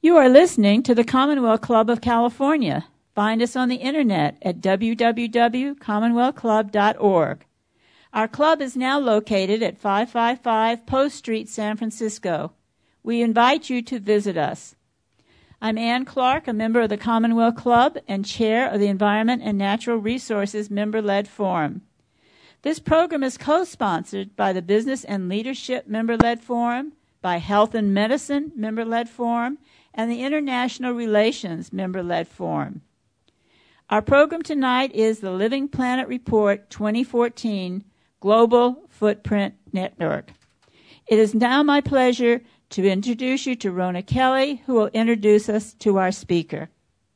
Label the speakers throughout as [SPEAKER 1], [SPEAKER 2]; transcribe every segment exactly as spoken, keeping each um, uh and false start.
[SPEAKER 1] You are listening to the Commonwealth Club of California. Find us on the internet at w w w dot commonwealth club dot org. Our club is now located at five five five Post Street, San Francisco. We invite you to visit us. I'm Ann Clark, a member of the Commonwealth Club and chair of the Environment and Natural Resources Member-Led Forum. This program is co-sponsored by the Business and Leadership Member-Led Forum, by Health and Medicine Member-Led Forum, and the International Relations Member-Led Forum. Our program tonight is the Living Planet Report twenty fourteen Global Footprint Network. It is now my pleasure to introduce you to Rona Kelly, who will introduce us to our speaker.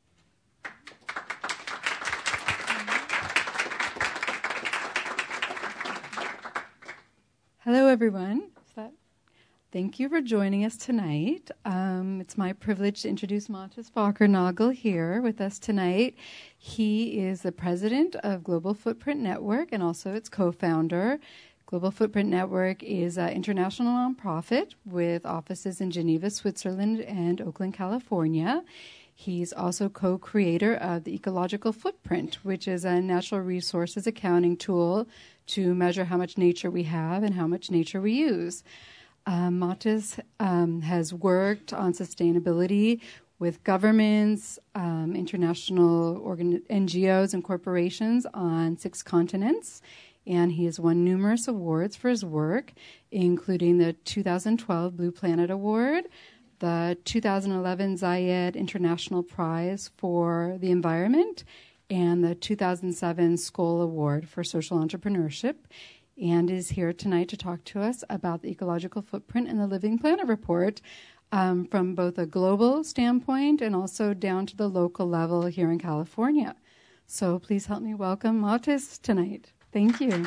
[SPEAKER 2] Hello, everyone. Thank you for joining us tonight. Um, it's my privilege to introduce Mathis Fokker-Nagel here with us tonight. He is the president of Global Footprint Network and also its co-founder. Global Footprint Network is an international nonprofit with offices in Geneva, Switzerland, and Oakland, California. He's also co-creator of the Ecological Footprint, which is a natural resources accounting tool to measure how much nature we have and how much nature we use. Um, Mathis um, has worked on sustainability with governments, um, international organ- N G Os, and corporations on six continents, and he has won numerous awards for his work, including the two thousand twelve Blue Planet Award, the two thousand eleven Zayed International Prize for the Environment, and the two thousand seven Skoll Award for Social Entrepreneurship, and is here tonight to talk to us about the ecological footprint and the Living Planet Report um, from both a global standpoint and also down to the local level here in California. So please help me welcome Mathis tonight. Thank you.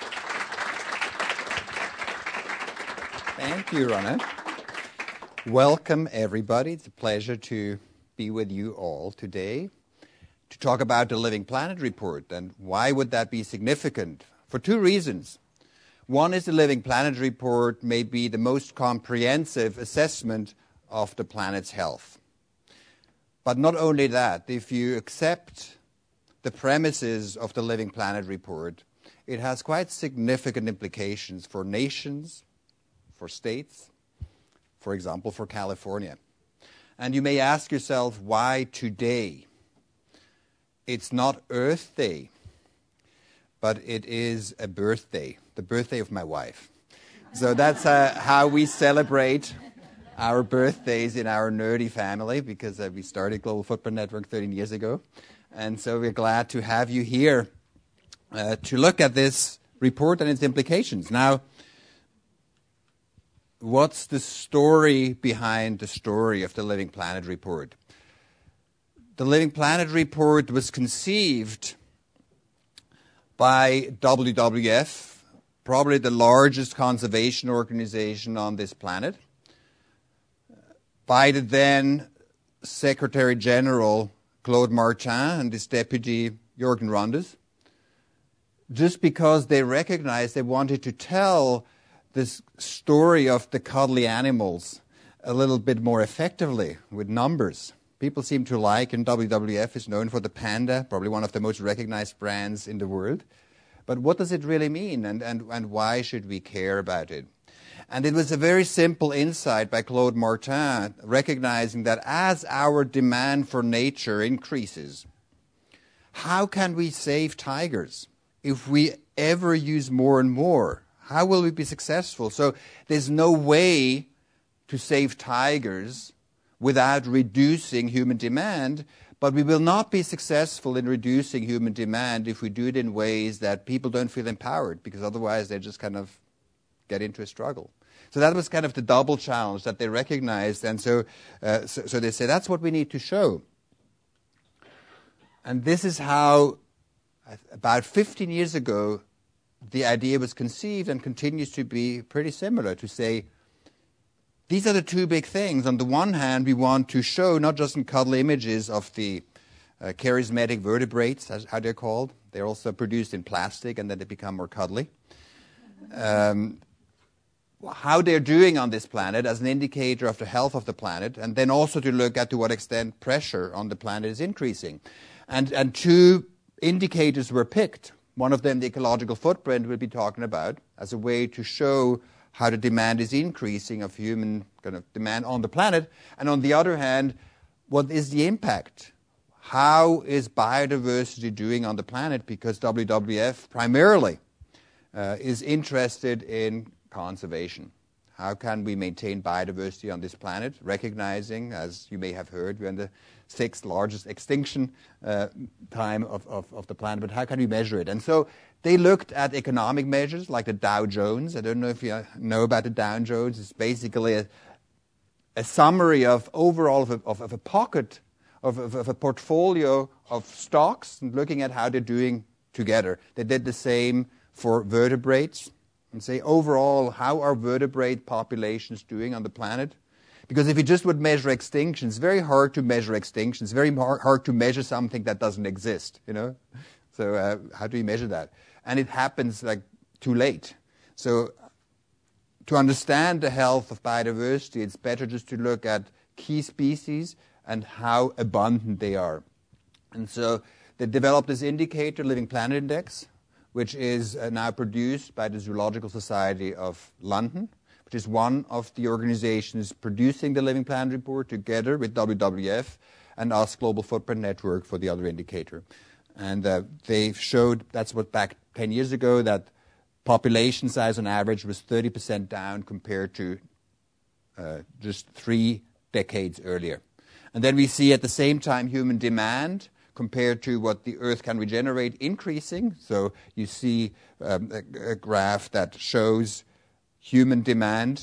[SPEAKER 3] Thank you, Rona. Welcome, everybody. It's a pleasure to be with you all today to talk about the Living Planet Report. And why would that be significant? For two reasons. One is the Living Planet Report may be the most comprehensive assessment of the planet's health. But not only that, if you accept the premises of the Living Planet Report, it has quite significant implications for nations, for states, for example, for California. And you may ask yourself, why today? It's not Earth Day, but it is a birthday, the birthday of my wife. So that's uh, how we celebrate our birthdays in our nerdy family, because uh, we started Global Footprint Network thirteen years ago. And so we're glad to have you here uh, to look at this report and its implications. Now, what's the story behind the story of the Living Planet Report? The Living Planet Report was conceived by W W F, probably the largest conservation organization on this planet, by the then Secretary General Claude Martin and his deputy Jürgen Randers, just because they recognized they wanted to tell this story of the cuddly animals a little bit more effectively with numbers. People seem to like, and W W F is known for the panda, probably one of the most recognized brands in the world. But what does it really mean, and, and, and why should we care about it? And it was a very simple insight by Claude Martin, recognizing that as our demand for nature increases, how can we save tigers if we ever use more and more? How will we be successful? So there's no way to save tigers without reducing human demand, but we will not be successful in reducing human demand if we do it in ways that people don't feel empowered, because otherwise they just kind of get into a struggle. So that was kind of the double challenge that they recognized, and so, uh, so, so they say that's what we need to show. And this is how, about fifteen years ago, the idea was conceived and continues to be pretty similar, to say, these are the two big things. On the one hand, we want to show not just in cuddly images of the uh, charismatic vertebrates, that's how they're called. They're also produced in plastic, and then they become more cuddly. Um, how they're doing on this planet as an indicator of the health of the planet, and then also to look at to what extent pressure on the planet is increasing. And, and two indicators were picked. One of them, the ecological footprint, we'll be talking about as a way to show how the demand is increasing of human kind of demand on the planet. And on the other hand, what is the impact? How is biodiversity doing on the planet? Because W W F primarily uh, is interested in conservation. How can we maintain biodiversity on this planet, recognizing, as you may have heard, we're in the sixth largest extinction uh, time of, of, of the planet, but how can we measure it? And so they looked at economic measures like the Dow Jones. I don't know if you know about the Dow Jones. It's basically a, a summary of overall of a, of, of a pocket, of, of, of a portfolio of stocks, and looking at how they're doing together. They did the same for vertebrates, and say, overall, how are vertebrate populations doing on the planet? Because if you just would measure extinction, it's very hard to measure extinction. It's very hard, hard to measure something that doesn't exist, you know? So uh, how do you measure that? And it happens like too late. So to understand the health of biodiversity, it's better just to look at key species and how abundant they are. And so they developed this indicator, Living Planet Index, which is uh, now produced by the Zoological Society of London, which is one of the organizations producing the Living Planet Report together with W W F and us, Global Footprint Network, for the other indicator. And uh, they showed, that's what back ten years ago, that population size on average was thirty percent down compared to uh, just three decades earlier. And then we see at the same time human demand compared to what the Earth can regenerate increasing. So you see um, a, a graph that shows human demand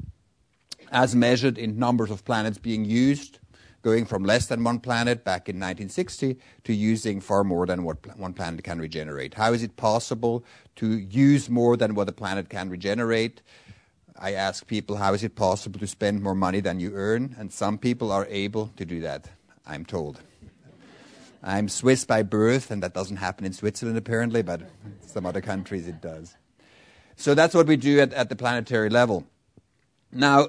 [SPEAKER 3] as measured in numbers of planets being used, going from less than one planet back in nineteen sixty to using far more than what pl- one planet can regenerate. How is it possible to use more than what a planet can regenerate? I ask people, how is it possible to spend more money than you earn? And some people are able to do that, I'm told. I'm Swiss by birth, and that doesn't happen in Switzerland apparently, but some other countries it does. So that's what we do at, at the planetary level. Now,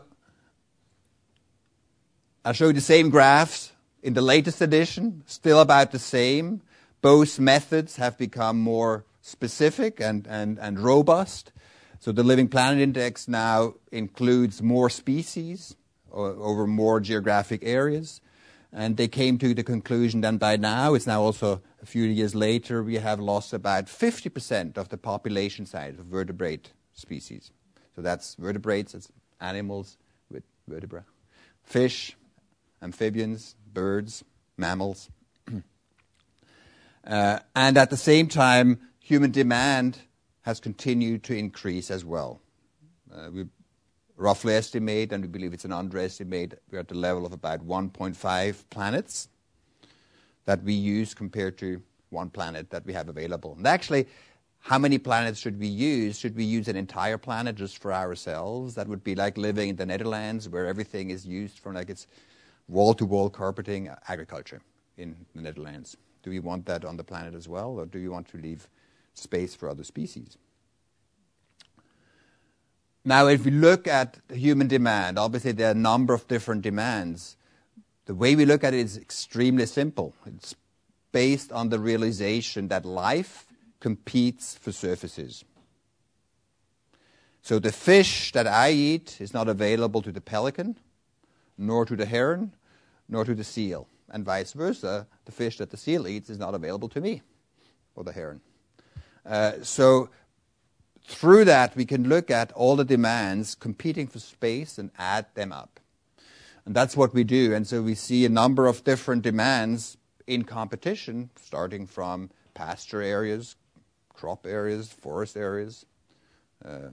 [SPEAKER 3] I'll show you the same graphs in the latest edition, still about the same. Both methods have become more specific and, and, and robust. So the Living Planet Index now includes more species o- over more geographic areas. And they came to the conclusion that by now, it's now also a few years later, we have lost about fifty percent of the population size of vertebrate species. So that's vertebrates, that's animals with vertebra. Fish, amphibians, birds, mammals. uh, and at the same time, human demand has continued to increase as well. Uh, we roughly estimate, and we believe it's an underestimate, we're at the level of about one point five planets that we use compared to one planet that we have available. And actually, how many planets should we use? Should we use an entire planet just for ourselves? That would be like living in the Netherlands, where everything is used for like it's wall-to-wall carpeting agriculture in the Netherlands. Do we want that on the planet as well, or do we want to leave space for other species? Now, if we look at human demand, obviously there are a number of different demands. The way we look at it is extremely simple. It's based on the realization that life competes for surfaces. So the fish that I eat is not available to the pelican, nor to the heron, nor to the seal. And vice versa, the fish that the seal eats is not available to me, or the heron. Uh, so through that, we can look at all the demands competing for space and add them up. And that's what we do. And so we see a number of different demands in competition, starting from pasture areas, crop areas, forest areas, uh,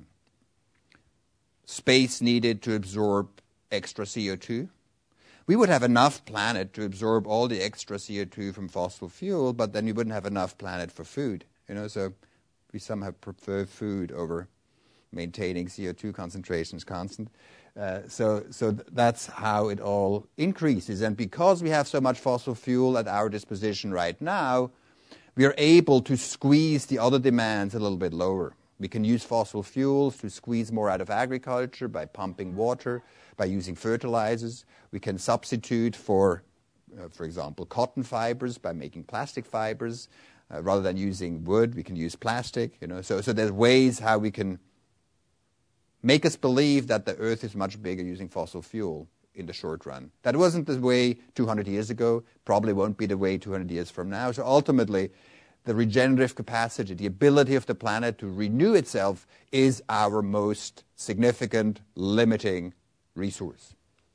[SPEAKER 3] space needed to absorb extra C O two. We would have enough planet to absorb all the extra C O two from fossil fuel, but then we wouldn't have enough planet for food. You know, so we somehow prefer food over maintaining C O two concentrations constant. Uh, so so th- that's how it all increases. And because we have so much fossil fuel at our disposition right now, we are able to squeeze the other demands a little bit lower. We can use fossil fuels to squeeze more out of agriculture by pumping water, by using fertilizers. We can substitute for, uh, for example, cotton fibers by making plastic fibers. Uh, rather than using wood, we can use plastic. You know, so so there's ways how we can make us believe that the Earth is much bigger using fossil fuel in the short run. That wasn't the way two hundred years ago. Probably won't be the way two hundred years from now. So ultimately, the regenerative capacity, the ability of the planet to renew itself, is our most significant limiting resource.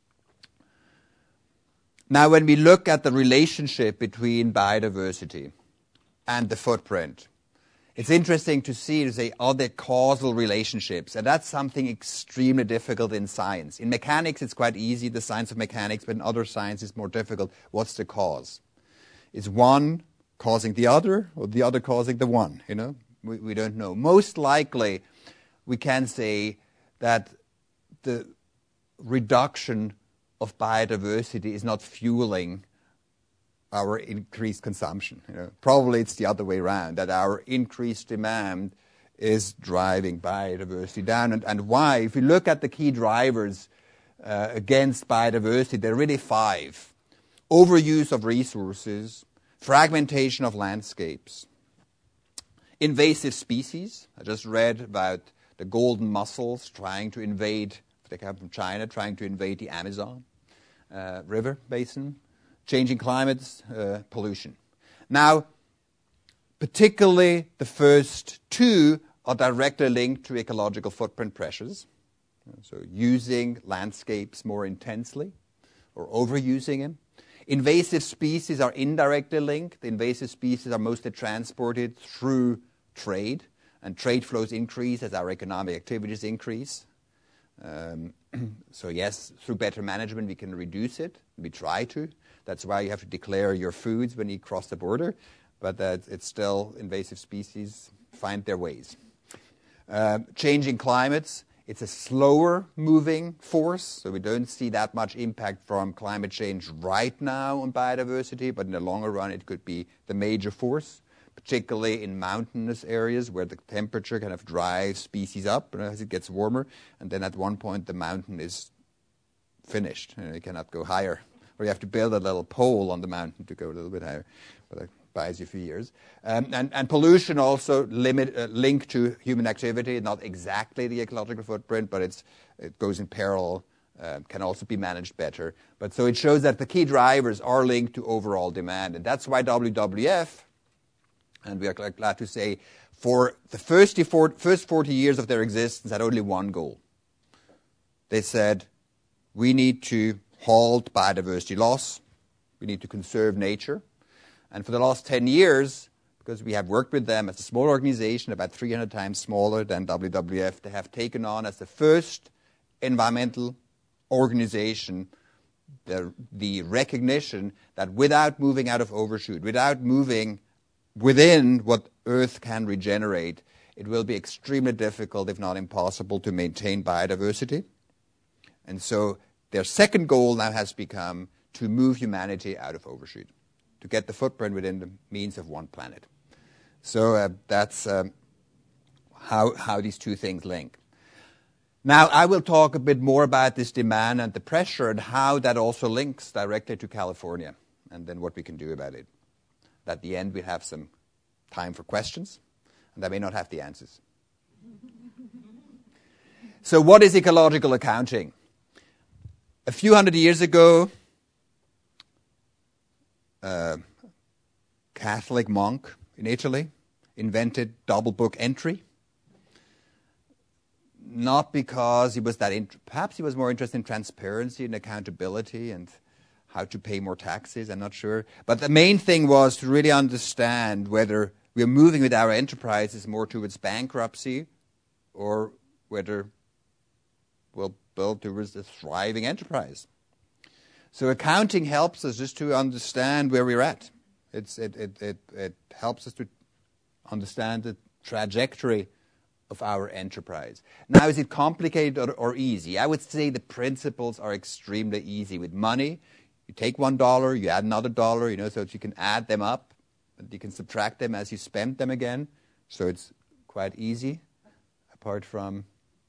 [SPEAKER 3] Now, when we look at the relationship between biodiversity and the footprint, it's interesting to see, to say, are there causal relationships? And that's something extremely difficult in science. In mechanics, it's quite easy, the science of mechanics, but in other science, it's more difficult. What's the cause? Is one causing the other, or the other causing the one? You know, we, we don't know. Most likely, we can say that the reduction of biodiversity is not fueling our increased consumption. You know, probably it's the other way around, that our increased demand is driving biodiversity down. And, and why? If you look at the key drivers uh, against biodiversity, there are really five. Overuse of resources, fragmentation of landscapes, invasive species. I just read about the golden mussels trying to invade, they come from China, trying to invade the Amazon uh, river basin. Changing climates, uh, pollution. Now, particularly the first two are directly linked to ecological footprint pressures. So using landscapes more intensely or overusing them. Invasive species are indirectly linked. The invasive species are mostly transported through trade, and trade flows increase as our economic activities increase. Um, so yes, through better management we can reduce it. We try to. That's why you have to declare your foods when you cross the border, but that it's still invasive species find their ways. Uh, changing climates, it's a slower moving force, so we don't see that much impact from climate change right now on biodiversity, but in the longer run it could be the major force, particularly in mountainous areas where the temperature kind of drives species up as it gets warmer, and then at one point the mountain is finished, and it cannot go higher. Or you have to build a little pole on the mountain to go a little bit higher, but that buys you a few years. Um, and, and pollution also limit, uh, linked to human activity, not exactly the ecological footprint, but it's, it goes in parallel, uh, can also be managed better. But so it shows that the key drivers are linked to overall demand, and that's why W W F, and we are glad to say, for the first, first forty years of their existence had only one goal. They said, we need to halt biodiversity loss. We need to conserve nature. And for the last ten years, because we have worked with them as a small organization, about three hundred times smaller than W W F, they have taken on as the first environmental organization the, the recognition that without moving out of overshoot, without moving within what Earth can regenerate, it will be extremely difficult, if not impossible, to maintain biodiversity. And so their second goal now has become to move humanity out of overshoot, to get the footprint within the means of one planet. So uh, that's um, how, how these two things link. Now, I will talk a bit more about this demand and the pressure and how that also links directly to California, and then what we can do about it. At the end, we'll have some time for questions, and I may not have the answers. So what is ecological accounting? A few hundred years ago, a Catholic monk in Italy invented double book entry. Not because he was that, int- perhaps he was more interested in transparency and accountability and how to pay more taxes, I'm not sure. But the main thing was to really understand whether we're moving with our enterprises more towards bankruptcy or whether we'll build towards a thriving enterprise. So accounting helps us just to understand where we're at. It's, it, it, it, it helps us to understand the trajectory of our enterprise. Now, is it complicated or, or easy? I would say the principles are extremely easy. With money, you take one dollar, you add another dollar, you know, so that you can add them up, and you can subtract them as you spend them again. So it's quite easy. apart from,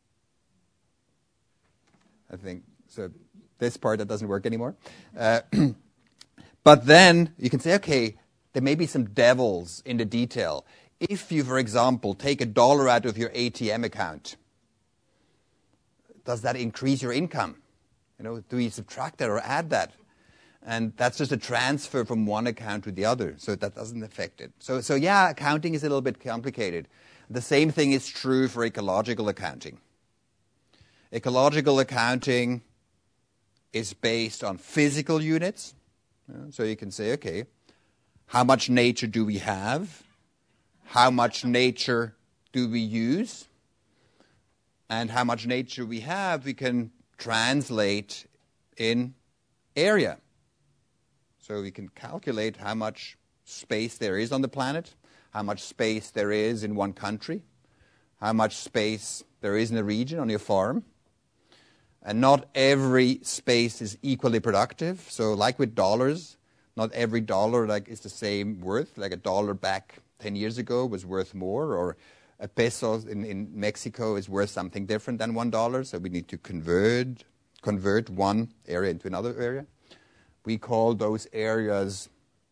[SPEAKER 3] I think, so this part that doesn't work anymore. Uh, but then you can say, okay, there may be some devils in the detail. If you, for example, take a dollar out of your A T M account, does that increase your income? You know, do we subtract that or add that? And that's just a transfer from one account to the other, so that doesn't affect it. So, so yeah, accounting is a little bit complicated. The same thing is true for ecological accounting. Ecological accounting is based on physical units. You know, so you can say, okay, how much nature do we have? How much nature do we use? And how much nature we have, we can translate in area. So we can calculate how much space there is on the planet, how much space there is in one country, how much space there is in a region on your farm. And not every space is equally productive. So like with dollars, not every dollar like is the same worth. Like a dollar back ten years ago was worth more, or a peso in, in Mexico is worth something different than one dollar. So we need to convert, convert one area into another area. We call those areas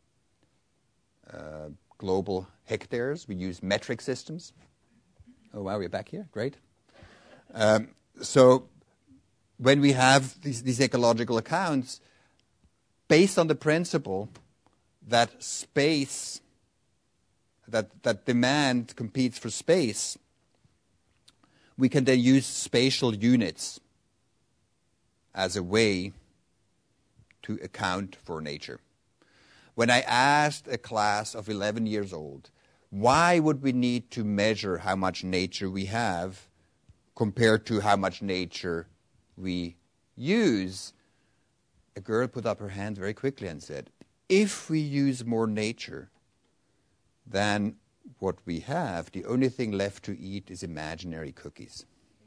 [SPEAKER 3] uh, global hectares. We use metric systems. Oh, wow, we're back here. Great. Um, so when we have these, these ecological accounts, based on the principle that space, that, that demand competes for space, we can then use spatial units as a way to account for nature. When I asked a class of eleven years old, why would we need to measure how much nature we have compared to how much nature we use, a girl put up her hand very quickly and said, if we use more nature than what we have, the only thing left to eat is imaginary cookies.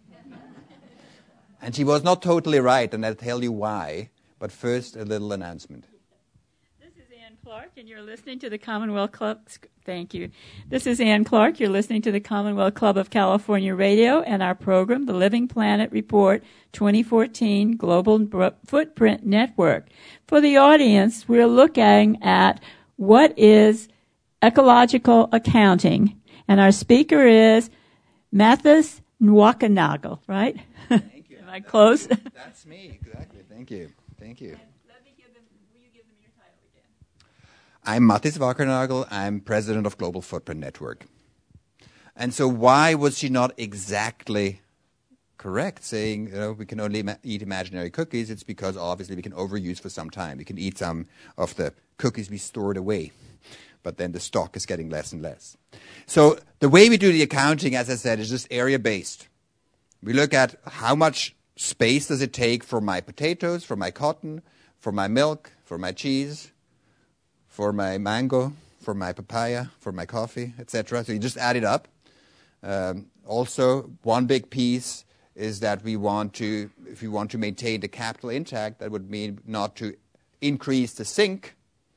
[SPEAKER 3] And she was not totally right, and I'll tell you why. But first, a little announcement.
[SPEAKER 1] This is Ann Clark, and you're listening to the Commonwealth Club. Thank you. This is Ann Clark. You're listening to the Commonwealth Club of California Radio and our program, the Living Planet Report twenty fourteen Global Footprint Network. For the audience, we're looking at what is ecological accounting, and our speaker is Mathis Nwakanagal, right?
[SPEAKER 3] Thank you.
[SPEAKER 1] Am I close?
[SPEAKER 3] That's, that's me, exactly. Thank you. Thank you.
[SPEAKER 1] And let me give them, will you give them your title again?
[SPEAKER 3] I'm Mathis Nwakanagal. I'm president of Global Footprint Network. And so why was she not exactly correct, saying, you know, we can only ma- eat imaginary cookies? It's because obviously we can overuse for some time. We can eat some of the cookies we stored away, but then the stock is getting less and less. So the way we do the accounting, as I said, is just area-based. We look at how much space does it take for my potatoes, for my cotton, for my milk, for my cheese, for my mango, for my papaya, for my coffee, et cetera. So you just add it up. Um, also, one big piece is that we want to, if we want to maintain the capital intact, that would mean not to increase the sink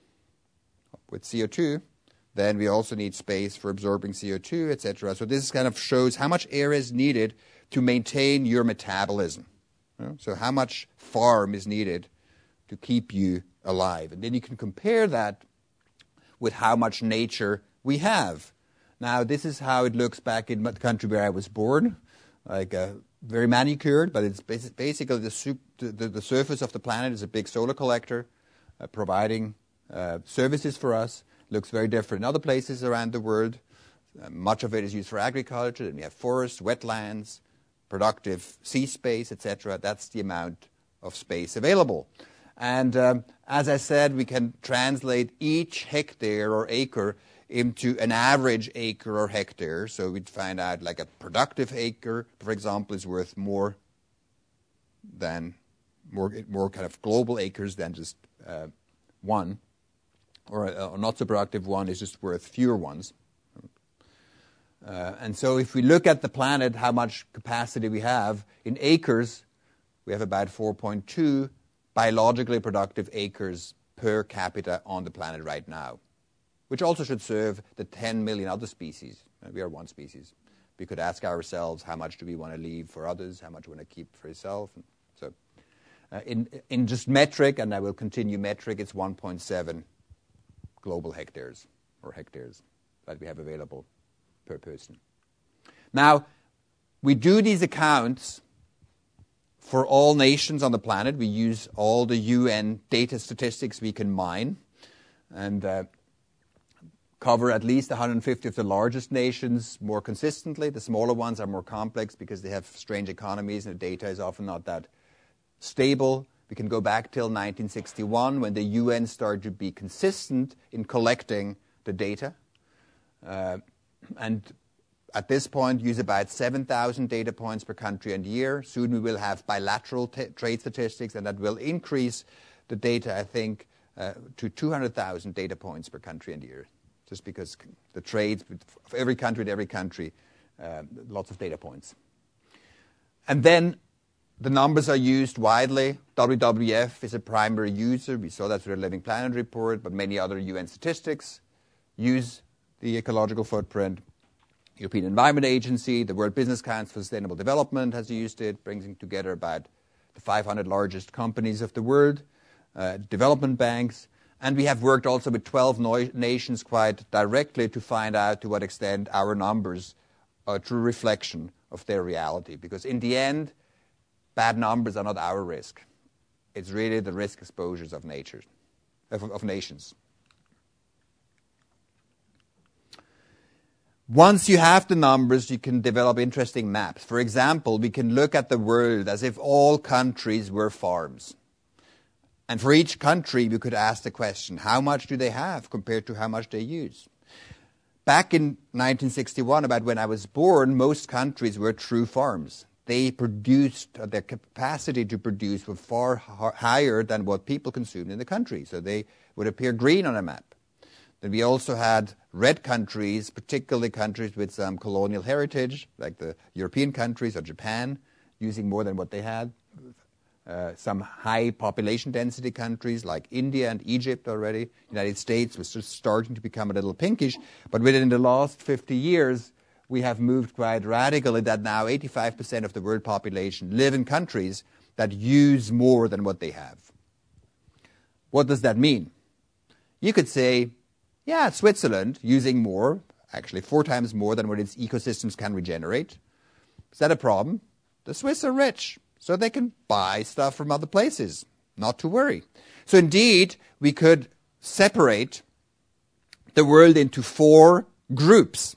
[SPEAKER 3] with C O two. Then we also need space for absorbing C O two, et cetera. So this kind of shows how much area is needed to maintain your metabolism. You know? So how much farm is needed to keep you alive. And then you can compare that with how much nature we have. Now, this is how it looks back in the country where I was born, like uh, very manicured, but it's basi- basically the, soup, the, the surface of the planet is a big solar collector uh, providing uh, services for us. Looks very different in other places around the world. Uh, much of it is used for agriculture. Then we have forests, wetlands, productive sea space, et cetera. That's the amount of space available. And um, as I said, we can translate each hectare or acre into an average acre or hectare. So we'd find out like a productive acre, for example, is worth more than, more, more kind of global acres than just uh, one. Or a, a not so productive one is just worth fewer ones. Uh, and so if we look at the planet, how much capacity we have, in acres, we have about four point two biologically productive acres per capita on the planet right now, which also should serve the ten million other species. Uh, we are one species We could ask ourselves, how much do we want to leave for others? How much do we want to keep for yourself? And so uh, in, in just metric, and I will continue metric, it's one point seven global hectares or hectares that we have available per person. Now, we do these accounts for all nations on the planet. We use all the U N data statistics we can mine and uh, cover at least one hundred fifty of the largest nations more consistently. The smaller ones are more complex because they have strange economies and the data is often not that stable. We can go back till nineteen sixty-one when the U N started to be consistent in collecting the data. Uh, and at this point, use about seven thousand data points per country and year. Soon we will have bilateral t- trade statistics, and that will increase the data, I think, uh, to two hundred thousand data points per country and year, just because the trades of every country to every country, uh, lots of data points. And then the numbers are used widely. W W F is a primary user. We saw that through the Living Planet report, but many other U N statistics use the ecological footprint. European Environment Agency, the World Business Council for Sustainable Development has used it, bringing together about the five hundred largest companies of the world, uh, development banks. And we have worked also with twelve no- nations quite directly to find out to what extent our numbers are a true reflection of their reality. Because in the end, bad numbers are not our risk. It's really the risk exposures of nature, of, of nations. Once you have the numbers, you can develop interesting maps. For example, we can look at the world as if all countries were farms. And for each country, we could ask the question, how much do they have compared to how much they use? Back in nineteen sixty-one, about when I was born, most countries were true farms. They produced, their capacity to produce was far higher than what people consumed in the country. So they would appear green on a map. Then we also had red countries, particularly countries with some colonial heritage, like the European countries or Japan, using more than what they had. Uh, some high population density countries like India and Egypt already. The United States was just starting to become a little pinkish. But within the last fifty years, we have moved quite radically that now eighty-five percent of the world population live in countries that use more than what they have. What does that mean? You could say, yeah, Switzerland using more, actually four times more than what its ecosystems can regenerate. Is that a problem? The Swiss are rich, so they can buy stuff from other places. Not to worry. So indeed, we could separate the world into four groups.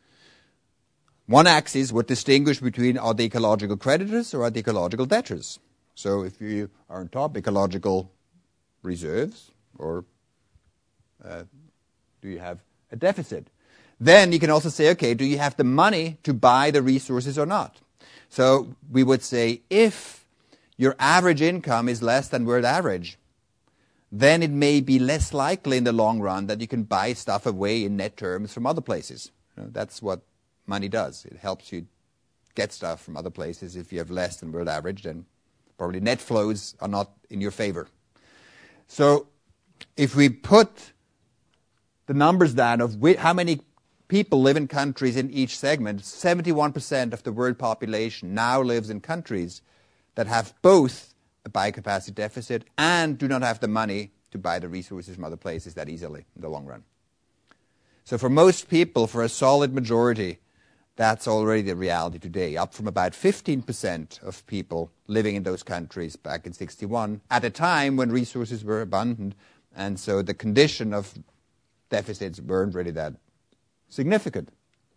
[SPEAKER 3] One axis would distinguish between are they ecological creditors or are they ecological debtors. So if you are on top, ecological reserves or uh, do you have a deficit? Then you can also say, okay, do you have the money to buy the resources or not? So we would say if your average income is less than world average, then it may be less likely in the long run that you can buy stuff away in net terms from other places. You know, that's what money does. It helps you get stuff from other places. If you have less than world average, then probably net flows are not in your favor. So if we put the numbers down of how many people live in countries in each segment, seventy-one percent of the world population now lives in countries that have both a biocapacity deficit and do not have the money to buy the resources from other places that easily in the long run. So for most people, for a solid majority, that's already the reality today, up from about fifteen percent of people living in those countries back in sixty-one, at a time when resources were abundant, and so the condition of deficits weren't really that significant.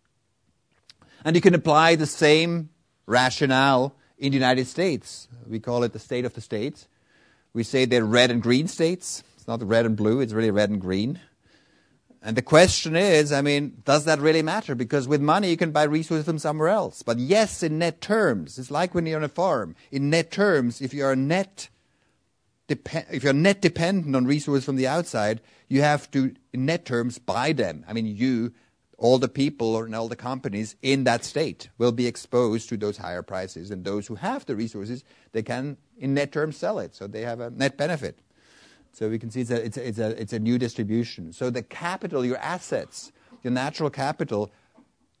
[SPEAKER 3] And you can apply the same rationale in the United States. We call it the state of the states. We say they're red and green states. It's not red and blue, it's really red and green. And the question is, I mean, does that really matter? Because with money you can buy resources from somewhere else. But yes, in net terms, it's like when you're on a farm. In net terms, if you're net Dep- if you're net dependent on resources from the outside, you have to, in net terms, buy them. I mean, you, all the people and all the companies in that state will be exposed to those higher prices. And those who have the resources, they can, in net terms, sell it. So they have a net benefit. So we can see it's a, it's a, it's a, it's a new distribution. So the capital, your assets, your natural capital,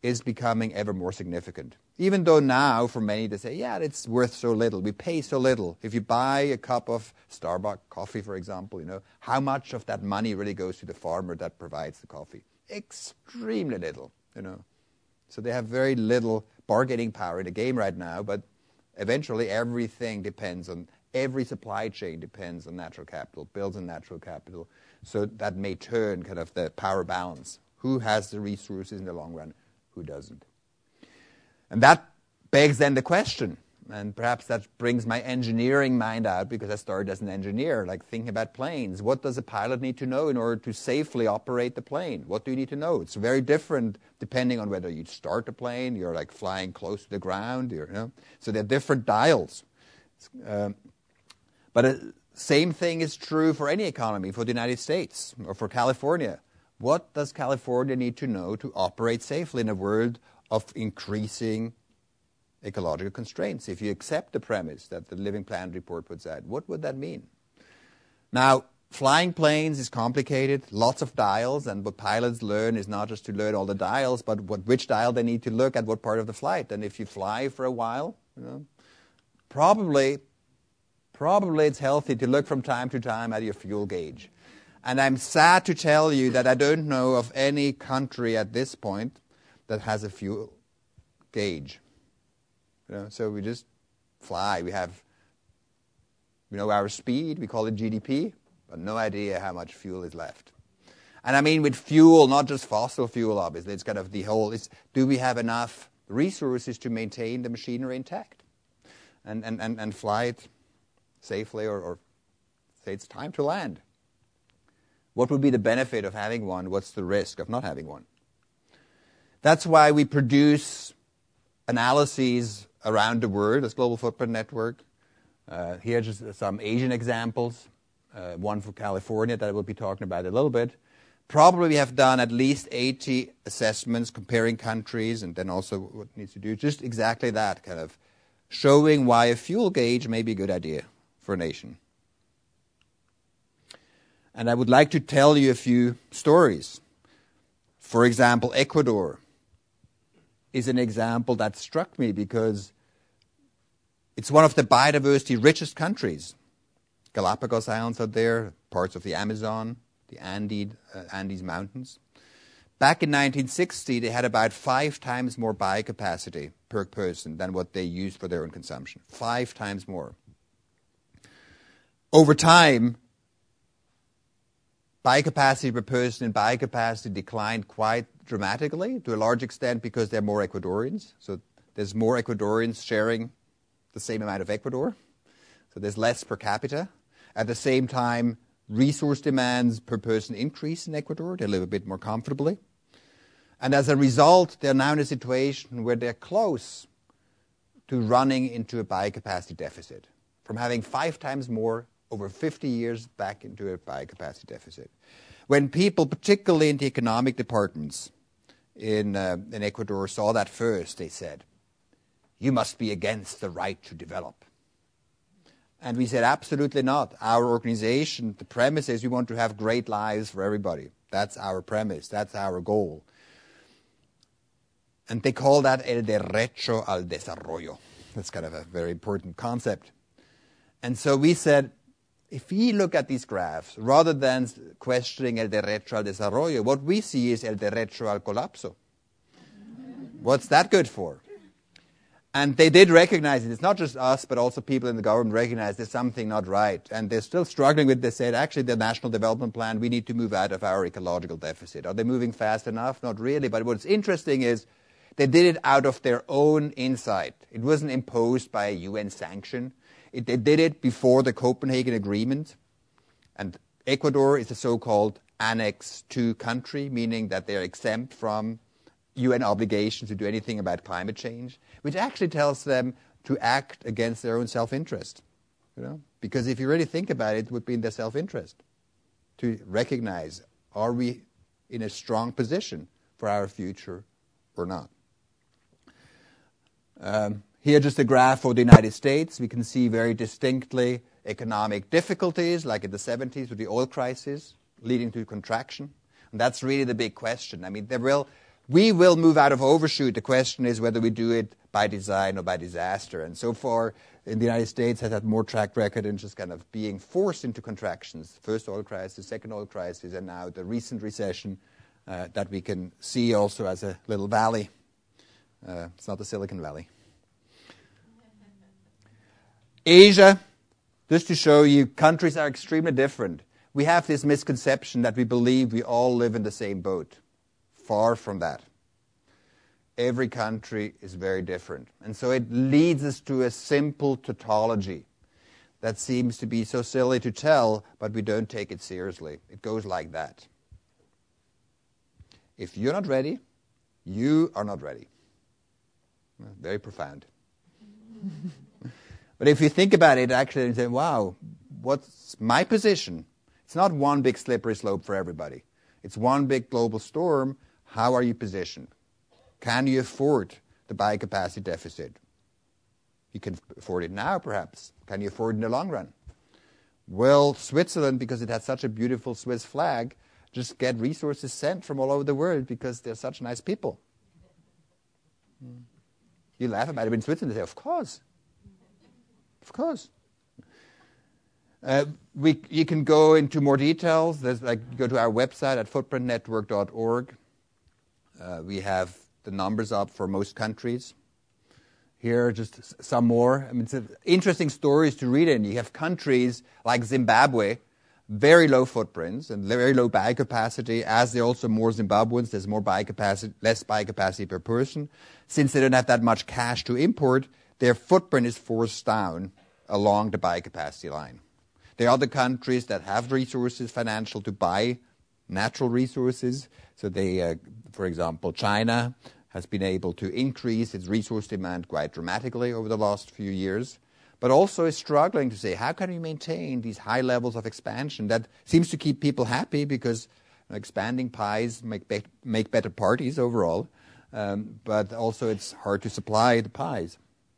[SPEAKER 3] is becoming ever more significant. Even though now, for many, they say, yeah, it's worth so little. We pay so little. If you buy a cup of Starbucks coffee, for example, you know, how much of that money really goes to the farmer that provides the coffee? Extremely little, you know. So they have very little bargaining power in the game right now, but eventually everything depends on, every supply chain depends on natural capital, builds on natural capital. So that may turn kind of the power balance. Who has the resources in the long run? Who doesn't? And that begs then the question, and perhaps that brings my engineering mind out because I started as an engineer, like thinking about planes. What does a pilot need to know in order to safely operate the plane? What do you need to know? It's very different depending on whether you start a plane, you're like flying close to the ground, you're, you know. So there are different dials. Um, but uh, same thing is true for any economy, for the United States or for California. What does California need to know to operate safely in a world of increasing ecological constraints? If you accept the premise that the Living Planet report puts out, what would that mean? Now, flying planes is complicated, lots of dials, and what pilots learn is not just to learn all the dials, but what, which dial they need to look at what part of the flight. And if you fly for a while, you know, probably, probably it's healthy to look from time to time at your fuel gauge. And I'm sad to tell you that I don't know of any country at this point that has a fuel gauge. You know, so we just fly. We have, we know our speed. We call it G D P, but no idea how much fuel is left. And I mean with fuel, not just fossil fuel, obviously. It's kind of the whole, it's, do we have enough resources to maintain the machinery intact and, and, and, and fly it safely or, or say it's time to land? What would be the benefit of having one? What's the risk of not having one? That's why we produce analyses around the world as Global Footprint Network. Uh, here are just some Asian examples, uh, one for California that I will be talking about a little bit. Probably we have done at least eighty assessments comparing countries, and then also what needs to do, just exactly that, kind of showing why a fuel gauge may be a good idea for a nation. And I would like to tell you a few stories. For example, Ecuador is an example that struck me because it's one of the biodiversity richest countries. Galapagos Islands are there, parts of the Amazon, the Andes, uh, Andes Mountains. Back in nineteen sixty, they had about five times more biocapacity per person than what they used for their own consumption. Five times more. Over time, biocapacity per person and biocapacity declined quite dramatically, to a large extent because there are more Ecuadorians. So there's more Ecuadorians sharing the same amount of Ecuador. So there's less per capita. At the same time, resource demands per person increase in Ecuador. They live a bit more comfortably. And as a result, they're now in a situation where they're close to running into a biocapacity deficit, from having five times more over fifty years back into a biocapacity deficit. When people, particularly in the economic departments in, uh, in Ecuador, saw that first, they said, you must be against the right to develop. And we said, absolutely not. Our organization, the premise is we want to have great lives for everybody. That's our premise. That's our goal. And they call that el derecho al desarrollo. That's kind of a very important concept. And so we said, if we look at these graphs, rather than questioning el derecho al desarrollo, what we see is el derecho al colapso. What's that good for? And they did recognize it. It's not just us, but also people in the government recognize there's something not right. And they're still struggling with this. They said, actually, the National Development Plan, we need to move out of our ecological deficit. Are they moving fast enough? Not really. But what's interesting is they did it out of their own insight. It wasn't imposed by a U N sanction. It, they did it before the Copenhagen Agreement. And Ecuador is a so-called Annex two country, meaning that they're exempt from U N obligations to do anything about climate change, which actually tells them to act against their own self-interest. You know? Because if you really think about it, it would be in their self-interest to recognize, are we in a strong position for our future or not? Um, here just a graph for the United States. We can see very distinctly economic difficulties, like in the seventies with the oil crisis, leading to contraction. And that's really the big question. I mean, there will We will move out of overshoot. The question is whether we do it by design or by disaster. And so far, in the United States, has had more track record in just kind of being forced into contractions. First oil crisis, second oil crisis, and now the recent recession uh, that we can see also as a little valley. Uh, it's not the Silicon Valley. Asia, just to show you, countries are extremely different. We have this misconception that we believe we all live in the same boat. Far from that. Every country is very different. And so it leads us to a simple tautology that seems to be so silly to tell, but we don't take it seriously. It goes like that. If you're not ready, you are not ready. Very profound. But if you think about it, actually, you say, wow, what's my position? It's not one big slippery slope for everybody. It's one big global storm. How are you positioned? Can you afford the biocapacity deficit? You can afford it now, perhaps. Can you afford it in the long run? Will Switzerland, because it has such a beautiful Swiss flag, just get resources sent from all over the world because they're such nice people? You laugh about it, but in Switzerland they say, of course. Of course. Uh, we, you can go into more details. There's, like, go to our website at footprint network dot org. Uh, we have the numbers up for most countries. Here, just some more. I mean, it's interesting stories to read in. You have countries like Zimbabwe, very low footprints and very low biocapacity. As there are also more Zimbabweans, there's more biocapacity, less biocapacity per person. Since they don't have that much cash to import, their footprint is forced down along the biocapacity line. There are other countries that have resources, financial, to buy natural resources. So they, uh, for example, China has been able to increase its resource demand quite dramatically over the last few years, but also is struggling to say, how can we maintain these high levels of expansion that seems to keep people happy because you know, expanding pies make, be- make better parties overall, um, but also it's hard to supply the pies.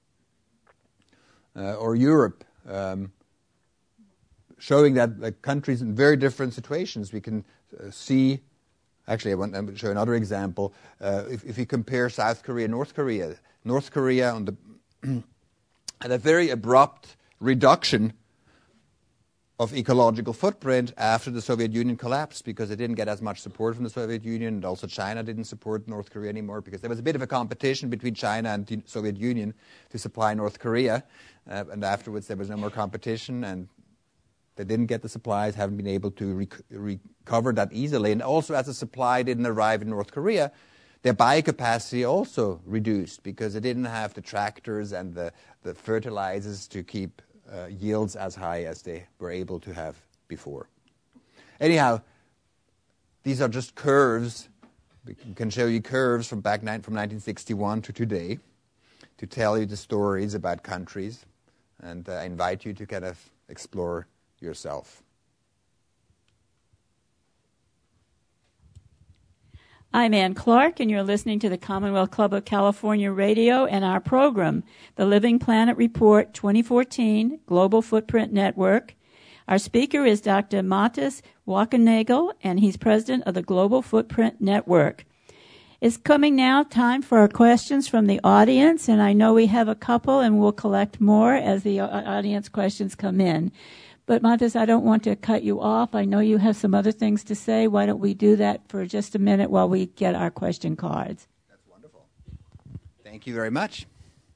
[SPEAKER 3] Uh, or Europe, um, showing that like, countries in very different situations, we can uh, see. Actually, I want to show another example. Uh, if, if you compare South Korea and North Korea, North Korea on the had a very abrupt reduction of ecological footprint after the Soviet Union collapsed because it didn't get as much support from the Soviet Union, and also China didn't support North Korea anymore because there was a bit of a competition between China and the Soviet Union to supply North Korea, uh, and afterwards there was no more competition, and they didn't get the supplies, haven't been able to rec- recover that easily. And also, as the supply didn't arrive in North Korea, their biocapacity also reduced because they didn't have the tractors and the, the fertilizers to keep uh, yields as high as they were able to have before. Anyhow, these are just curves. We can show you curves from back ni- from nineteen sixty-one to today to tell you the stories about countries. And uh, I invite you to kind of explore yourself.
[SPEAKER 1] I'm Ann Clark, and you're listening to the Commonwealth Club of California Radio and our program, the Living Planet Report twenty fourteen Global Footprint Network. Our speaker is Doctor Mathis Walkernagel, and he's president of the Global Footprint Network. It's coming now time for our questions from the audience, and I know we have a couple, and we'll collect more as the audience questions come in. But, Mathis, I don't want to cut you off. I know you have some other things to say. Why don't we do that for just a minute while we get our question cards?
[SPEAKER 3] That's wonderful. Thank you very much.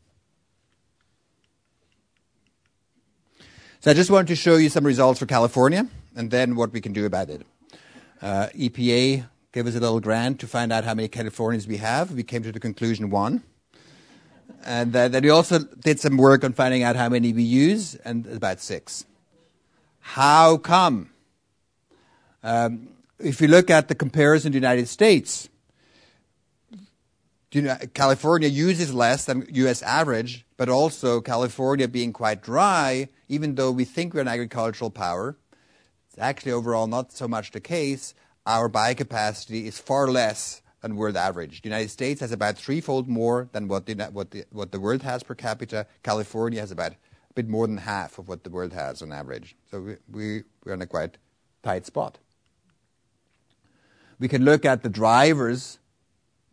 [SPEAKER 3] So I just wanted to show you some results for California and then what we can do about it. Uh, E P A gave us a little grant to find out how many Californians we have. We came to the conclusion one. And uh, then we also did some work on finding out how many we use, and about six. How come? Um, if you look at the comparison to the United States, you know, California uses less than U S average, but also California being quite dry, even though we think we're an agricultural power, it's actually overall not so much the case. Our biocapacity is far less than world average. The United States has about threefold more than what the, what the, what the world has per capita. California has about bit more than half of what the world has on average. So we, we, we're in a quite tight spot. We can look at the drivers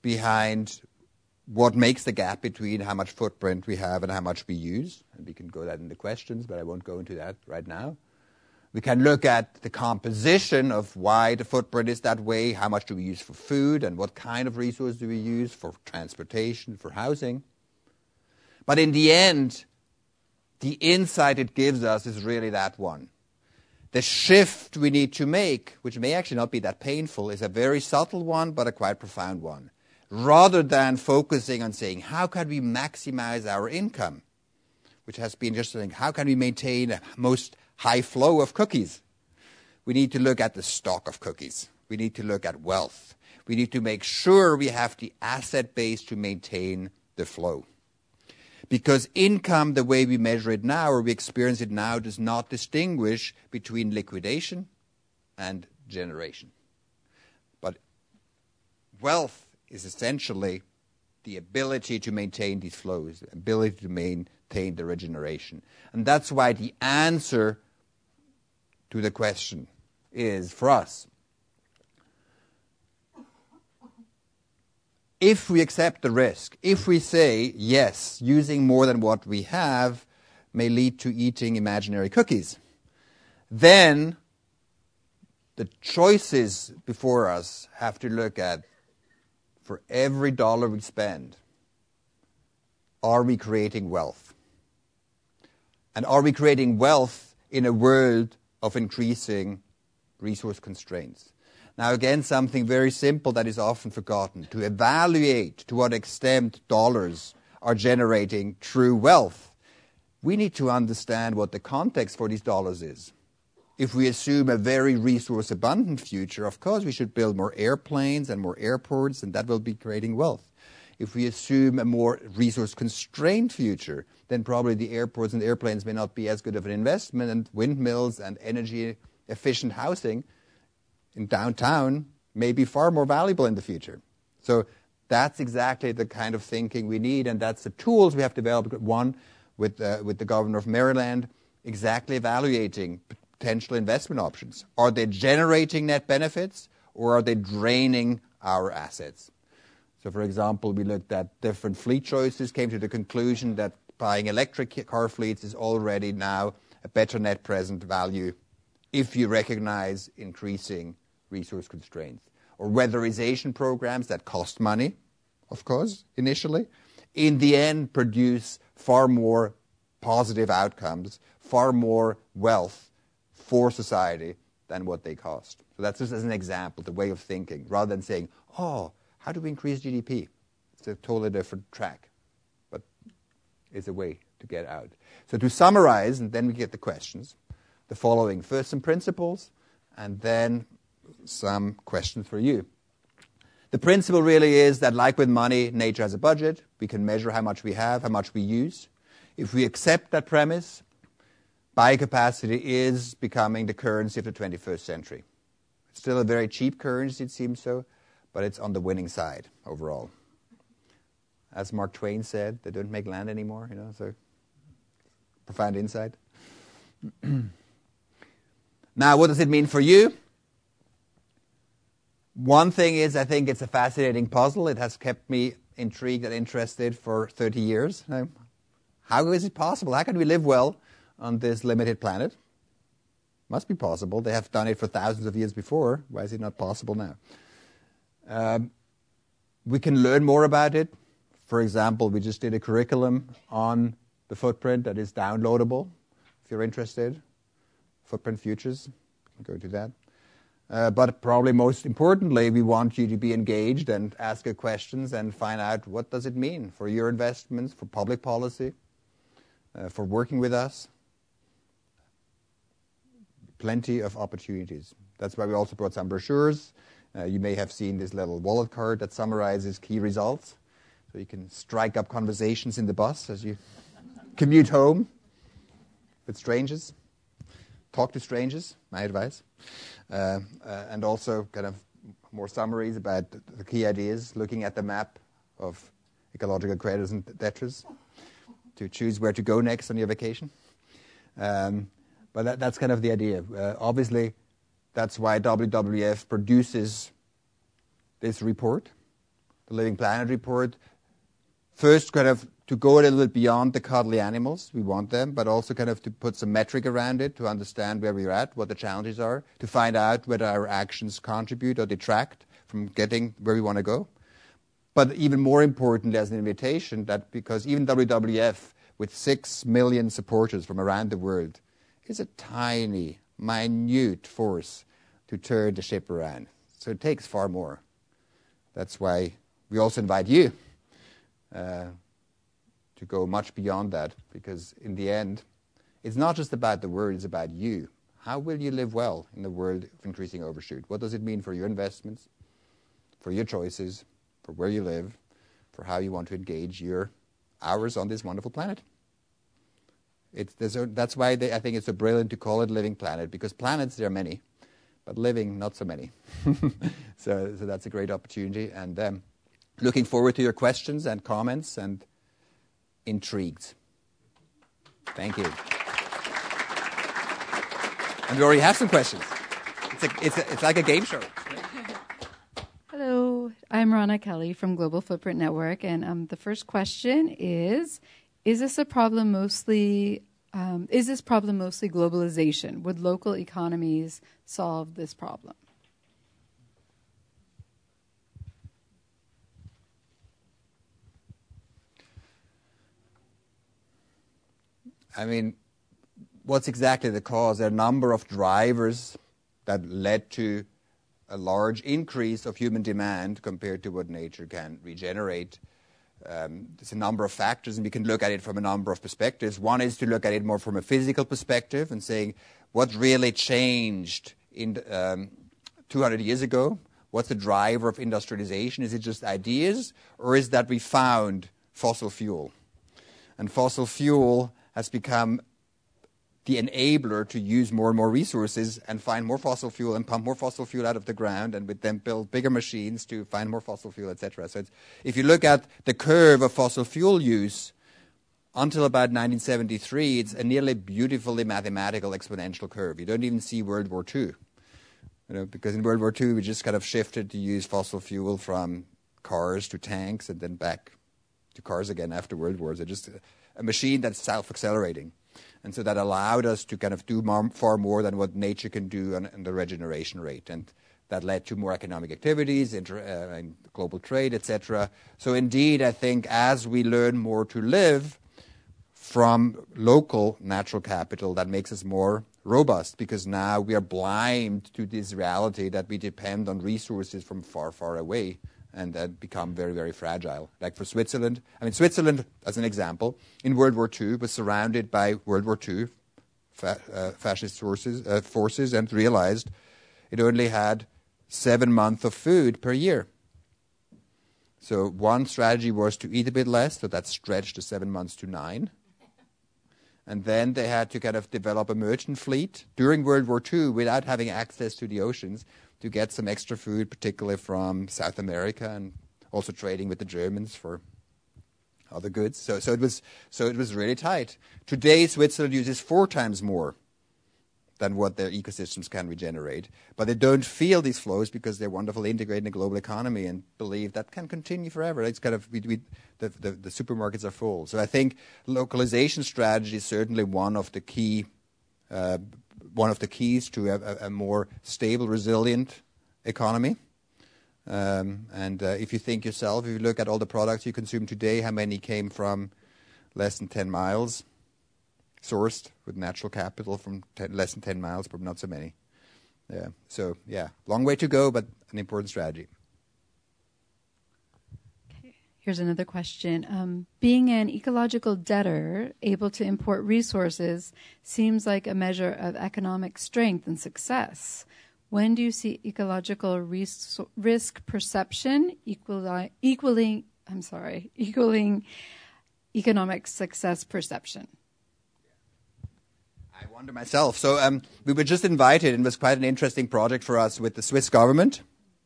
[SPEAKER 3] behind what makes the gap between how much footprint we have and how much we use. And we can go that in the questions, but I won't go into that right now. We can look at the composition of why the footprint is that way, how much do we use for food, and what kind of resources do we use for transportation, for housing. But in the end, the insight it gives us is really that one. The shift we need to make, which may actually not be that painful, is a very subtle one, but a quite profound one. Rather than focusing on saying, how can we maximize our income, which has been just saying, how can we maintain a most high flow of cookies? We need to look at the stock of cookies. We need to look at wealth. We need to make sure we have the asset base to maintain the flow. Because income, the way we measure it now or we experience it now, does not distinguish between liquidation and generation. But wealth is essentially the ability to maintain these flows, the ability to maintain the regeneration. And that's why the answer to the question is, for us, if we accept the risk, if we say, yes, using more than what we have may lead to eating imaginary cookies, then the choices before us have to look at, for every dollar we spend, are we creating wealth? And are we creating wealth in a world of increasing resource constraints? Now, again, something very simple that is often forgotten. To evaluate to what extent dollars are generating true wealth, we need to understand what the context for these dollars is. If we assume a very resource-abundant future, of course we should build more airplanes and more airports, and that will be creating wealth. If we assume a more resource-constrained future, then probably the airports and airplanes may not be as good of an investment, and windmills and energy-efficient housing in downtown may be far more valuable in the future. So that's exactly the kind of thinking we need, and that's the tools we have developed, one with, uh, with the governor of Maryland, exactly evaluating potential investment options. Are they generating net benefits, or are they draining our assets? So, for example, we looked at different fleet choices, came to the conclusion that buying electric car fleets is already now a better net present value if you recognize increasing resource constraints. Or weatherization programs that cost money, of course, initially, in the end produce far more positive outcomes, far more wealth for society than what they cost. So that's just as an example, the way of thinking, rather than saying, oh, how do we increase G D P? It's a totally different track, but it's a way to get out. So to summarize, and then we get the questions, the following: first some principles, and then some questions for you. The principle really is that, like with money, nature has a budget. We can measure how much we have, how much we use. If we accept that premise, biocapacity is becoming the currency of the twenty-first century. It's still a very cheap currency, it seems so, but it's on the winning side overall. As Mark Twain said, they don't make land anymore, you know, so profound insight. Now, what does it mean for you? One thing is, I think it's a fascinating puzzle. It has kept me intrigued and interested for thirty years. Now, how is it possible? How can we live well on this limited planet? Must be possible. They have done it for thousands of years before. Why is it not possible now? Um, we can learn more about it. For example, we just did a curriculum on the footprint that is downloadable. If you're interested, Footprint Futures, go to that. Uh, but probably most importantly, we want you to be engaged and ask your questions and find out what does it mean for your investments, for public policy, uh, for working with us. Plenty of opportunities. That's why we also brought some brochures. Uh, you may have seen this little wallet card that summarizes key results. So you can strike up conversations in the bus as you commute home with strangers. Talk to strangers, my advice. Uh, uh, and also kind of more summaries about the, the key ideas, looking at the map of ecological creditors and debtors to choose where to go next on your vacation. Um, but that, that's kind of the idea. Uh, obviously, that's why W W F produces this report. the Living Planet report. First, kind of to go a little bit beyond the cuddly animals, we want them, but also kind of to put some metric around it to understand where we're at, what the challenges are, to find out whether our actions contribute or detract from getting where we want to go. But even more importantly, as an invitation, that because even W W F, with six million supporters from around the world, is a tiny, minute force to turn the ship around. So it takes far more. That's why we also invite you uh, to go much beyond that, because in the end, it's not just about the word, it's about you. How will you live well in the world of increasing overshoot? What does it mean for your investments, for your choices, for where you live, for how you want to engage your hours on this wonderful planet? It's, a, that's why they, I think it's so brilliant to call it Living Planet, because planets, there are many, but living, not so many. so, so that's a great opportunity. And um, looking forward to your questions and comments, and intrigued. Thank you. And we already have some questions. It's, a, it's, a, it's like a game show.
[SPEAKER 2] Hello, I'm Rana Kelly from Global Footprint Network, and um, the first question is, is this a problem mostly, um, is this problem mostly globalization? Would local economies solve this problem?
[SPEAKER 3] I mean, what's exactly the cause? There are a number of drivers that led to a large increase of human demand compared to what nature can regenerate. Um, there's a number of factors, and we can look at it from a number of perspectives. One is to look at it more from a physical perspective and saying, what really changed in um, two hundred years ago? What's the driver of industrialization? Is it just ideas, or is that we found fossil fuel? And fossil fuel has become the enabler to use more and more resources and find more fossil fuel and pump more fossil fuel out of the ground, and with them build bigger machines to find more fossil fuel, et cetera. So it's, if you look at the curve of fossil fuel use, until about nineteen seventy-three, it's a nearly beautifully mathematical exponential curve. You don't even see World War Two. You know, because in World War Two, we just kind of shifted to use fossil fuel from cars to tanks and then back to cars again after World War. So just a machine that's self-accelerating. And so that allowed us to kind of do more, far more than what nature can do on, on the regeneration rate. And that led to more economic activities, inter, uh, and global trade, et cetera. So indeed, I think as we learn more to live from local natural capital, that makes us more robust, because now we are blind to this reality that we depend on resources from far, far away, and that become very, very fragile. Like for Switzerland, I mean, Switzerland, as an example, in World War Two was surrounded by World War Two fa- uh, fascist forces, uh, forces and realized it only had seven months of food per year. So one strategy was to eat a bit less, so that stretched the seven months to nine. And then they had to kind of develop a merchant fleet during World War Two without having access to the oceans, to get some extra food, particularly from South America, and also trading with the Germans for other goods. So, so it was, so it was really tight. Today, Switzerland uses four times more than what their ecosystems can regenerate, but they don't feel these flows because they're wonderfully integrated in the global economy and believe that can continue forever. It's kind of we, we, the, the, the supermarkets are full. So I think localization strategy is certainly one of the key. Uh, one of the keys to a, a more stable, resilient economy. Um, and uh, if you think yourself, if you look at all the products you consume today, how many came from less than ten miles, sourced with natural capital from ten, less than ten miles, but not so many. Yeah. So, yeah, long way to go, but an important strategy.
[SPEAKER 2] Here's another question. Um, being an ecological debtor, able to import resources, seems like a measure of economic strength and success. When do you see ecological res- risk perception equali- equaling, I'm sorry, equaling economic success perception?
[SPEAKER 3] I wonder myself. So um, we were just invited, and it was quite an interesting project for us with the Swiss government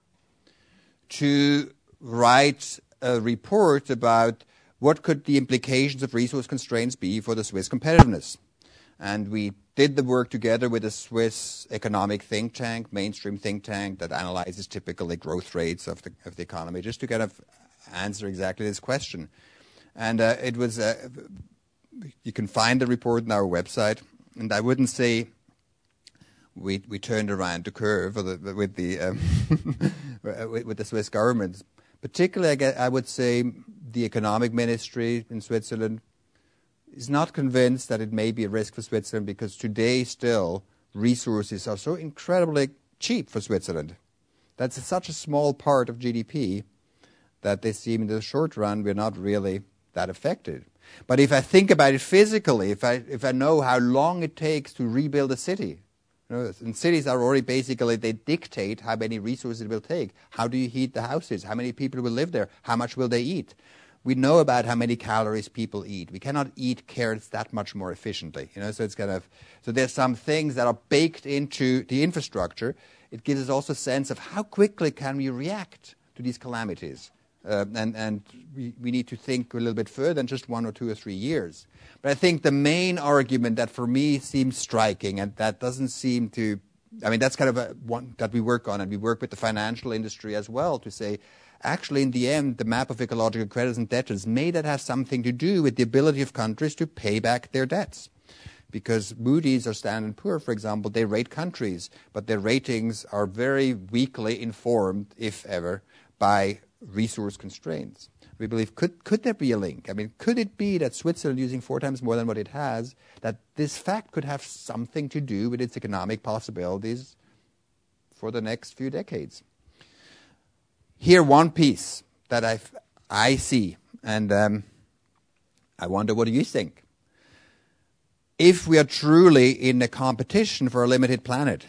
[SPEAKER 3] to write a report about what could the implications of resource constraints be for the Swiss competitiveness. And we did the work together with a Swiss economic think tank, mainstream think tank that analyzes typically growth rates of the of the economy, just to kind of answer exactly this question. And uh, it was, uh, you can find the report on our website, and I wouldn't say we we turned around the curve or the, with the um, with, with the Swiss government. Particularly, I, guess, I would say the economic ministry in Switzerland is not convinced that it may be a risk for Switzerland, because today still resources are so incredibly cheap for Switzerland. That's such a small part of G D P that they seem in the short run we're not really that affected. But if I think about it physically, if I if I know how long it takes to rebuild a city, you know, and cities are already basically, they dictate how many resources it will take. How do you heat the houses? How many people will live there? How much will they eat? We know about how many calories people eat. We cannot eat carrots that much more efficiently. You know, so it's kind of so there's some things that are baked into the infrastructure. It gives us also a sense of how quickly can we react to these calamities. Uh, and and we, we need to think a little bit further than just one or two or three years. But I think the main argument that for me seems striking, and that doesn't seem to, I mean, that's kind of a one that we work on, and we work with the financial industry as well to say, actually, in the end, the map of ecological creditors and debtors, may that have something to do with the ability of countries to pay back their debts. Because Moody's or Standard and Poor, for example, they rate countries, but their ratings are very weakly informed, if ever, by resource constraints. We believe, could could there be a link? I mean, could it be that Switzerland, using four times more than what it has, that this fact could have something to do with its economic possibilities for the next few decades? Here, one piece that I I see, and um, I wonder, what do you think? If we are truly in a competition for a limited planet,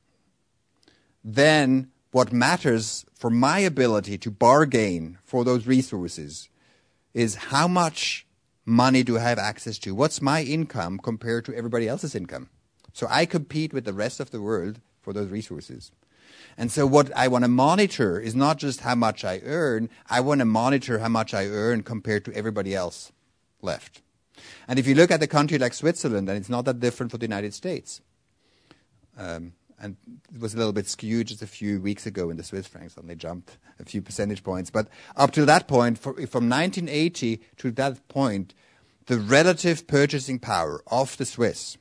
[SPEAKER 3] then what matters for my ability to bargain for those resources is how much money do I have access to? What's my income compared to everybody else's income? So I compete with the rest of the world for those resources. And so what I want to monitor is not just how much I earn, I want to monitor how much I earn compared to everybody else left. And if you look at a country like Switzerland, and it's not that different for the United States, um, and it was a little bit skewed just a few weeks ago in the Swiss francs, and they jumped a few percentage points. But up to that point, for, from nineteen eighty to that point, the relative purchasing power of the Swiss,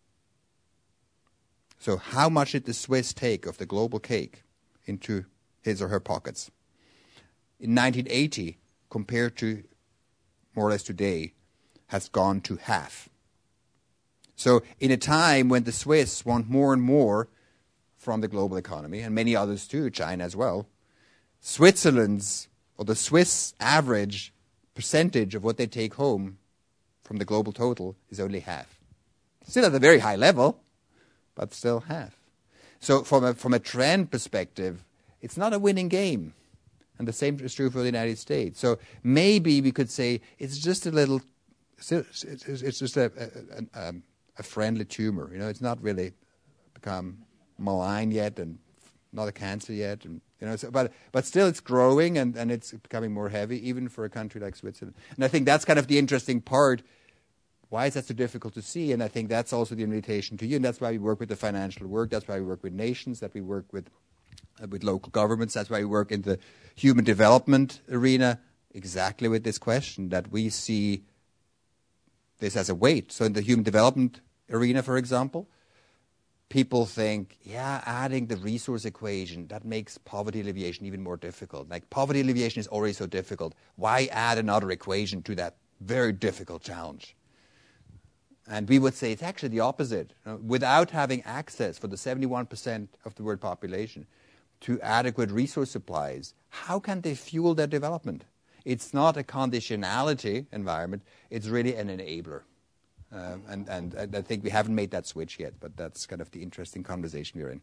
[SPEAKER 3] so how much did the Swiss take of the global cake into his or her pockets? In nineteen eighty, compared to more or less today, has gone to half. So in a time when the Swiss want more and more from the global economy, and many others too, China as well, Switzerland's, or the Swiss average percentage of what they take home from the global total is only half. Still at a very high level, but still half. So from a, from a trend perspective, it's not a winning game. And the same is true for the United States. So maybe we could say it's just a little, it's just a, a, a, a friendly tumor. You know, it's not really become malign yet, and not a cancer yet. And, you know, so, but but still it's growing, and, and it's becoming more heavy, even for a country like Switzerland. And I think that's kind of the interesting part. Why is that so difficult to see? And I think that's also the invitation to you. And that's why we work with the financial work. That's why we work with nations, that we work with uh, with local governments. That's why we work in the human development arena, exactly with this question, that we see this as a weight. So in the human development arena, for example, people think, yeah, adding the resource equation, that makes poverty alleviation even more difficult. Like, poverty alleviation is already so difficult. Why add another equation to that very difficult challenge? And we would say it's actually the opposite. You know, without having access for the seventy-one percent of the world population to adequate resource supplies, how can they fuel their development? It's not a conditionality environment. It's really an enabler. Um, and, and, and I think we haven't made that switch yet, but that's kind of the interesting conversation we're in.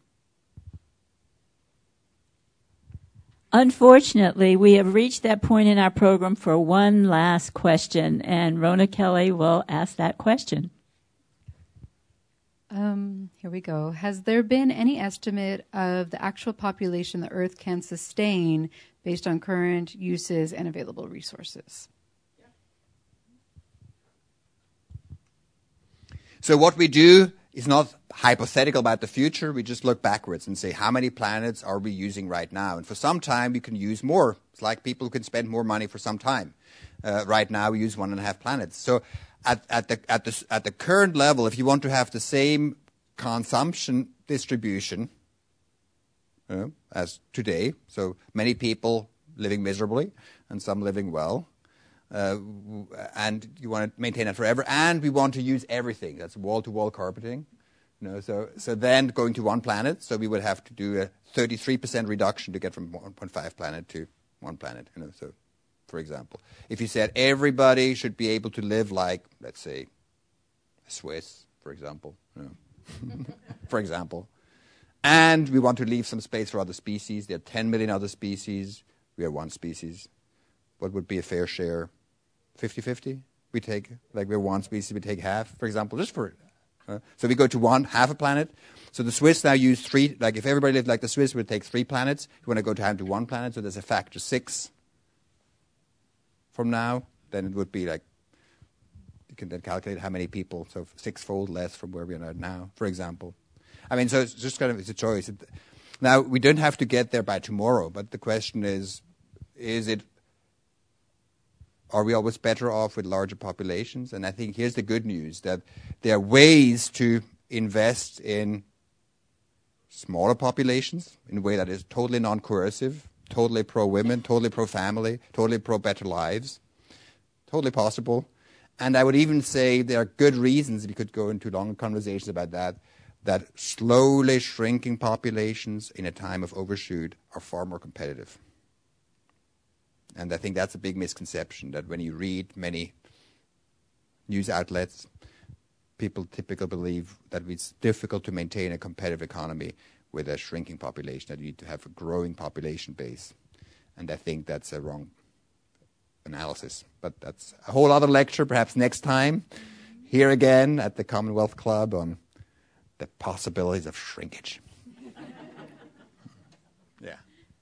[SPEAKER 1] Unfortunately, we have reached that point in our program for one last question, and Rona Kelly will ask that question.
[SPEAKER 2] Um, here we go. Has there been any estimate of the actual population the Earth can sustain based on current uses and available resources?
[SPEAKER 3] So what we do it's not hypothetical about the future. We just look backwards and say, how many planets are we using right now? And for some time, we can use more. It's like people who can spend more money for some time. Uh, right now, we use one and a half planets. So at, at, the, at, the, at the current level, if you want to have the same consumption distribution uh, as today, so many people living miserably and some living well, Uh, and you want to maintain that forever, and we want to use everything. That's wall-to-wall carpeting. You know, so so then going to one planet, so we would have to do a thirty-three percent reduction to get from one point five planet to one planet. You know, so for example, if you said everybody should be able to live like, let's say, a Swiss, for example, you know, for example, and we want to leave some space for other species. There are ten million other species. We are one species. What would be a fair share? fifty-fifty? We take, like we're one species, we take half, for example, just for, uh, so we go to one, half a planet. So the Swiss now use three, like if everybody lived like the Swiss, we would take three planets. You want to go down to one planet, so there's a factor six from now. Then it would be like, you can then calculate how many people, so sixfold less from where we are now, for example. I mean, so it's just kind of, it's a choice. It, now, we don't have to get there by tomorrow, but the question is, is it, are we always better off with larger populations? And I think here's the good news, that there are ways to invest in smaller populations in a way that is totally non-coercive, totally pro-women, totally pro-family, totally pro-better lives, totally possible. And I would even say there are good reasons, we could go into longer conversations about that, that slowly shrinking populations in a time of overshoot are far more competitive. And I think that's a big misconception, that when you read many news outlets, people typically believe that it's difficult to maintain a competitive economy with a shrinking population, that you need to have a growing population base. And I think that's a wrong analysis. But that's a whole other lecture, perhaps next time, here again at the Commonwealth Club on the possibilities of shrinkage. Yeah.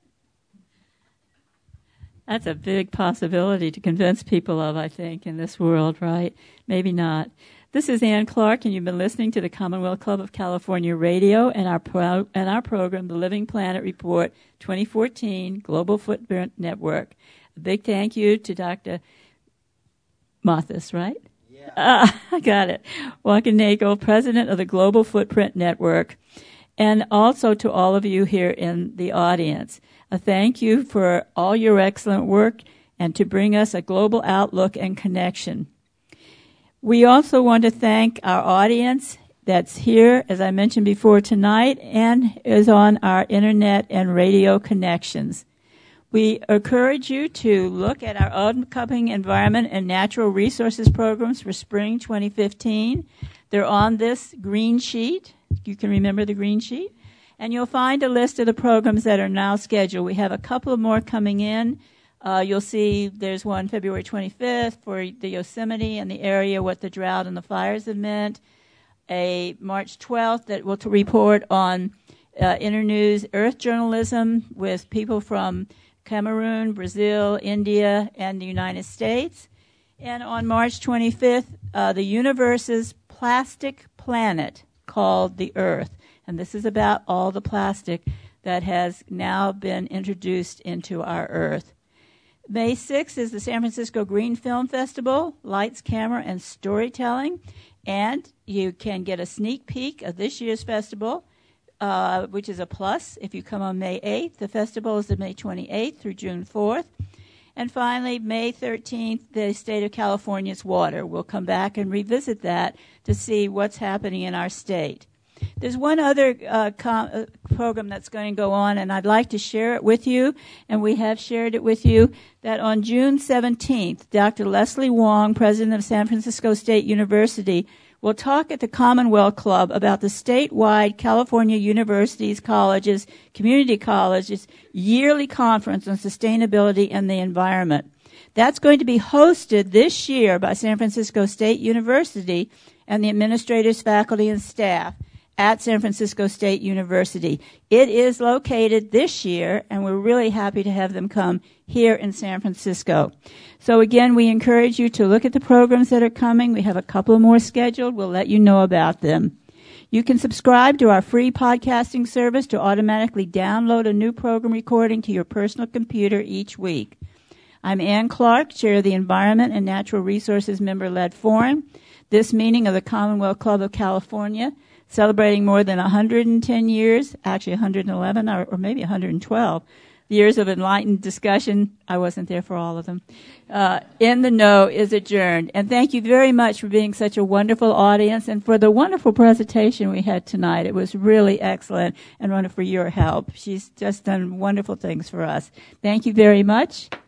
[SPEAKER 1] That's a big possibility to convince people of, I think, in this world, right? Maybe not. This is Ann Clark, and you've been listening to the Commonwealth Club of California Radio and our pro- and our program, The Living Planet Report twenty fourteen Global Footprint Network. A big thank you to Doctor Mathis, right?
[SPEAKER 3] Yeah.
[SPEAKER 1] Uh, I got it. Joaquin Nagel, President of the Global Footprint Network, and also to all of you here in the audience. A thank you for all your excellent work and to bring us a global outlook and connection. We also want to thank our audience that's here, as I mentioned before tonight, and is on our internet and radio connections. We encourage you to look at our upcoming environment and natural resources programs for spring twenty fifteen. They're on this green sheet. You can remember the green sheet. And you'll find a list of the programs that are now scheduled. We have a couple of more coming in. Uh, you'll see there's one February twenty-fifth for the Yosemite and the area, what the drought and the fires have meant. A March twelfth that will to report on uh, Internews Earth journalism with people from Cameroon, Brazil, India, and the United States. And on March twenty-fifth, uh, the universe's plastic planet called the Earth. And this is about all the plastic that has now been introduced into our Earth. May sixth is the San Francisco Green Film Festival, Lights, Camera, and Storytelling. And you can get a sneak peek of this year's festival, uh, which is a plus if you come on May eighth. The festival is May twenty-eighth through June fourth. And finally, May thirteenth, the state of California's water. We'll come back and revisit that to see what's happening in our state. There's one other uh, com- uh, program that's going to go on, and I'd like to share it with you, and we have shared it with you, that on June seventeenth, Doctor Leslie Wong, president of San Francisco State University, will talk at the Commonwealth Club about the statewide California Universities, Colleges, Community Colleges yearly conference on sustainability and the environment. That's going to be hosted this year by San Francisco State University and the administrators, faculty, and staff at San Francisco State University. It is located this year, and we're really happy to have them come here in San Francisco. So again, we encourage you to look at the programs that are coming. We have a couple more scheduled. We'll let you know about them. You can subscribe to our free podcasting service to automatically download a new program recording to your personal computer each week. I'm Ann Clark, Chair of the Environment and Natural Resources Member-Led Forum. This meeting of the Commonwealth Club of California, celebrating more than one hundred ten years, actually one hundred eleven or, or maybe one hundred twelve years of enlightened discussion. I wasn't there for all of them. Uh, In the Know is adjourned. And thank you very much for being such a wonderful audience and for the wonderful presentation we had tonight. It was really excellent, and Rona, for your help. She's just done wonderful things for us. Thank you very much.